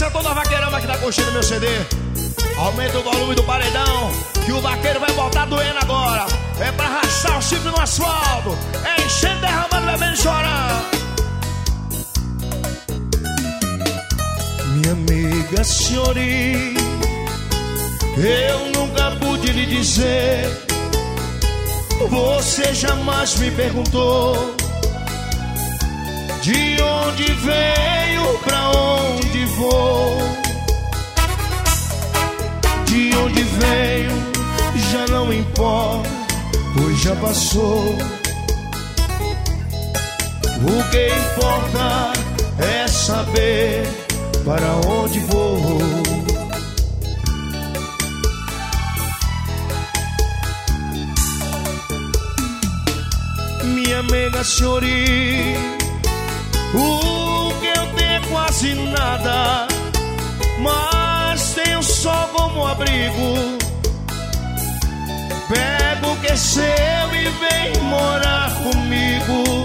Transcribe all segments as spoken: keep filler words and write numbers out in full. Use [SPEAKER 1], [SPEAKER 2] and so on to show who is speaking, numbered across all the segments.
[SPEAKER 1] Atenção, toda a vaqueirama que tá curtindo meu C D. Aumenta o volume do paredão, que o vaqueiro vai voltar doendo agora. É pra rachar o chifre no asfalto, é enchendo, derramando, bebendo e chorando. Minha amiga senhorinha, eu nunca pude lhe dizer. Você jamais me perguntou de onde veio, pra onde vou. De onde veio já não importa, pois já passou. O que importa é saber para onde vou. Minha amiga senhorinha, o que eu tenho é quase nada, mas tenho só como abrigo. Pega o que é seu e vem morar comigo.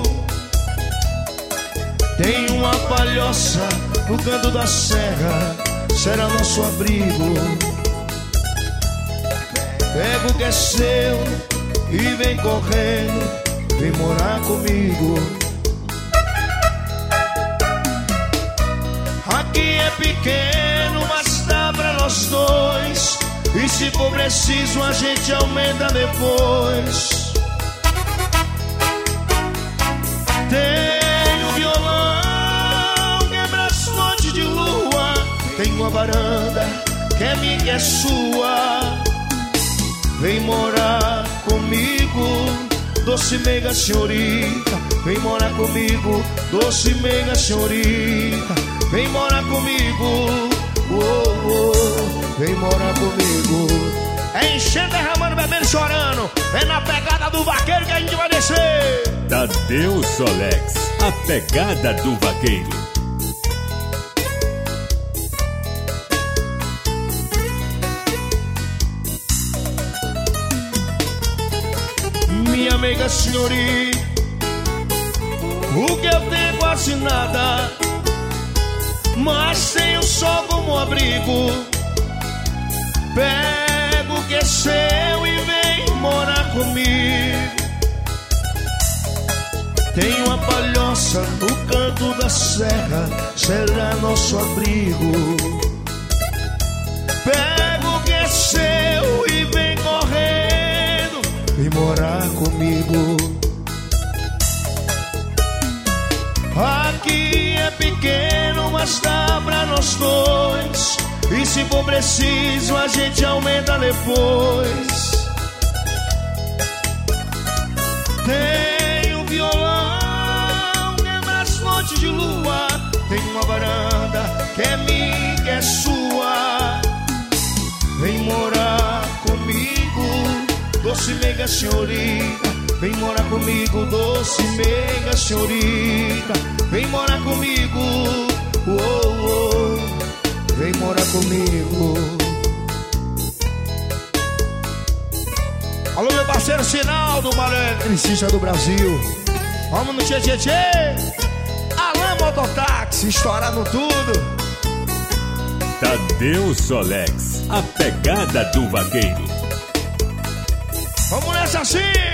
[SPEAKER 1] Tem uma palhoça no canto da serra, será nosso abrigo. Pega o que é seu e vem correndo, vem morar comigo. Aqui é pequeno, mas dá pra nós dois. E se for preciso a gente aumenta depois. Tem um violão, quebra as noites de lua. Tem uma varanda que é minha, que é sua. Vem morar comigo, doce meiga senhorita. Vem morar comigo, doce meiga senhorita. Vem morar comigo, oh, oh, vem morar comigo. É enchendo, derramando, bebendo, chorando. É na pegada do vaqueiro que a gente vai descer.
[SPEAKER 2] Tadeu Solex, a pegada do vaqueiro.
[SPEAKER 1] Minha amiga senhorita, o que eu tenho é quase nada, mas tenho só como abrigo. Pega o que é seu e vem morar comigo. Tem uma palhoça no canto da serra, será nosso abrigo. Pega o que é seu e vem correndo, vem morar comigo. Aqui é pequeno, mas dá pra nós dois. E se for preciso a gente aumenta depois. Tem um violão, quebra as noites de lua. Tem uma varanda que é minha, que é sua. Vem morar comigo, doce meiga senhorita. Vem morar comigo, doce meiga senhorita. Vem morar comigo, oh, oh. Vem morar comigo. Alô, meu parceiro Sinaldo, Maranhão, Cristina do Brasil. Vamos no tchê, tchê, tchê. Alain Mototáxi, estourando tudo.
[SPEAKER 2] Tadeu Solex, a pegada do vaqueiro.
[SPEAKER 1] Vamos nessa assim.